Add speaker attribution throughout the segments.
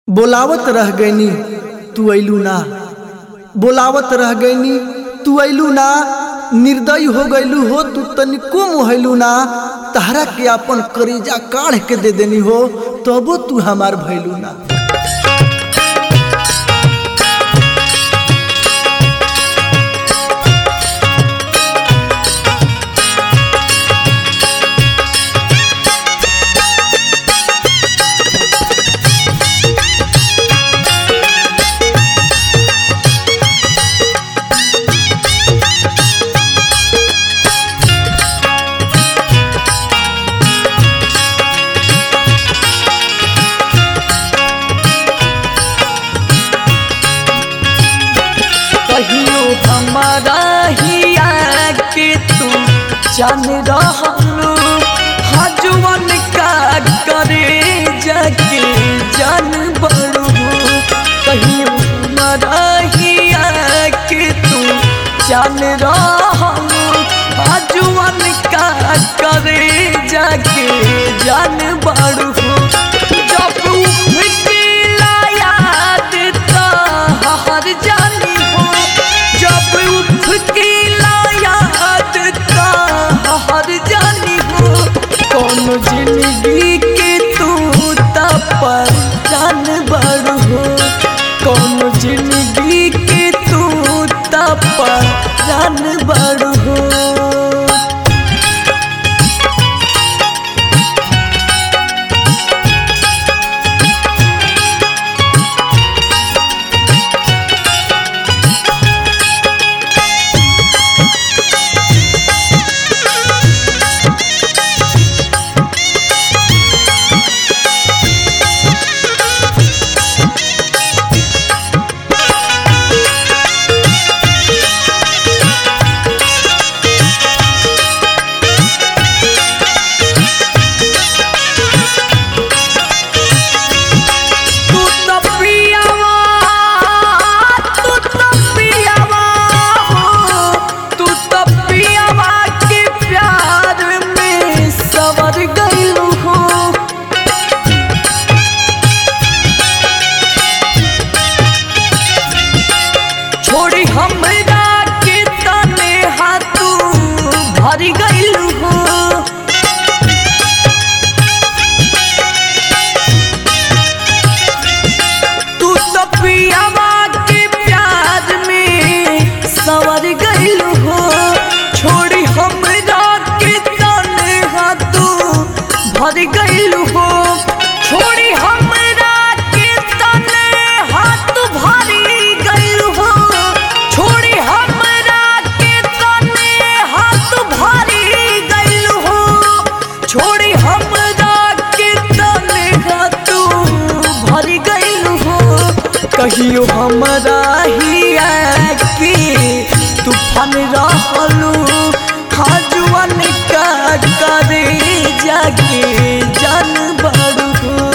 Speaker 1: बोलावत रह गईनी तू अइलू ना, बोलावत रह गईनी तू अइलू ना। निर्दयी हो गईलू हो तू तनिको मोहलू ना। तहरा के अपन करेजा काढ़ के दे देनी हो तबो तू हमार भइलू ना।
Speaker 2: हमारा हिया के तू जान रहलू हजवन का करे जाके जान बड़ू। कहियो हमारा हिया के तू जान रहलू हजवन का करे जाके जान बड़ू। जब उठला याद तो हर जानी हो, जब उठला याद तो हर जानी हो। कौन जिंदगी के तू पर जान बड़ हो, कौन जिंदगी के तू पर जान बड़ हो। भर गईलू हो छोड़ी हमरा के तने हाथ भरी गईलू हो, छोड़ी हमरा के तने हाथ भरी गईलू हो, छोड़ी हमरा के तने हाथ भरी गईलू हो। कहियो हमरा हिया के तूफान रहलू हजवन का करे जाके जान बड़ हो।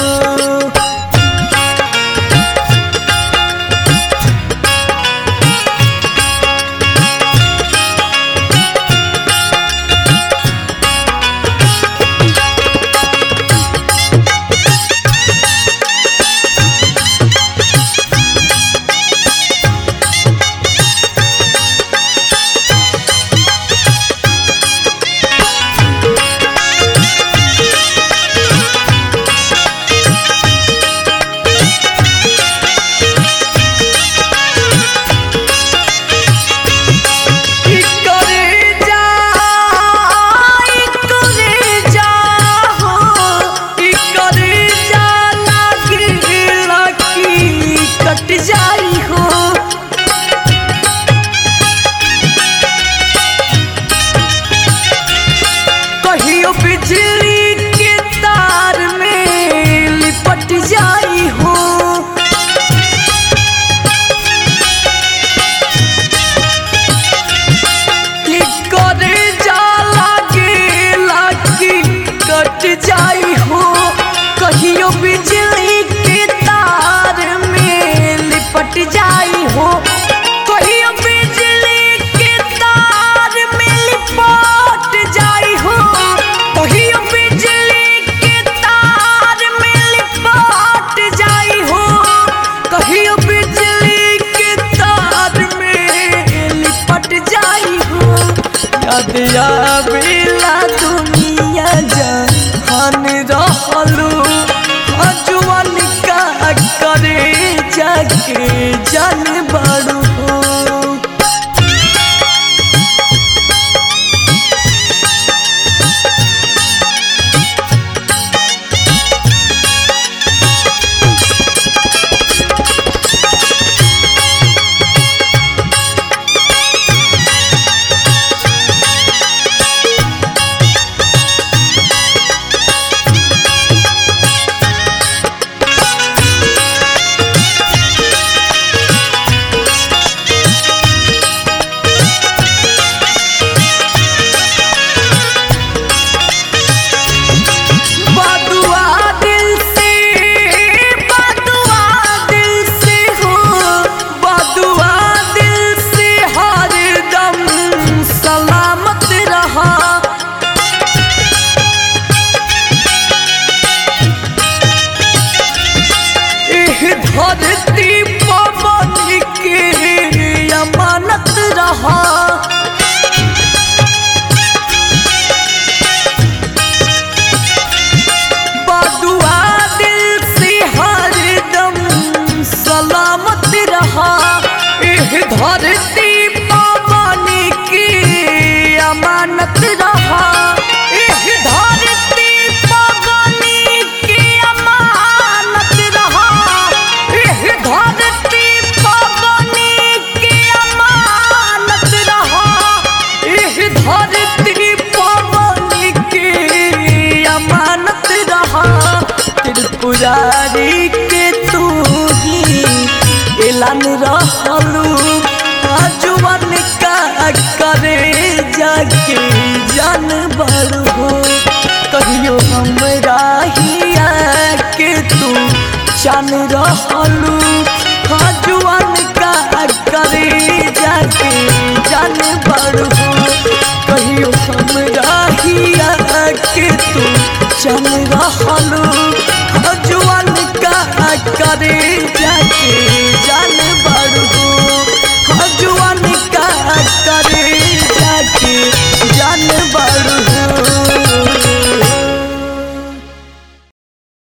Speaker 2: याद आवेला दुनिया जहान रहलू जुआन का करे जाके जान बड़ू धरती पवन के अमानत रहा बदुआ दिल से हरदम सलामत रहा धरती पवन के अमानत रहा धरती पवन के अमानत रहा धरती पवन के अमानत रहा धरती पवन के अमानत रहा त्रिपुरारी के तू ही एलान रहलू जुआन का करे जाके जान बड़ू कहियो हमरा हिया के तू जान रहलू जुआन का करे जाके जान बड़ू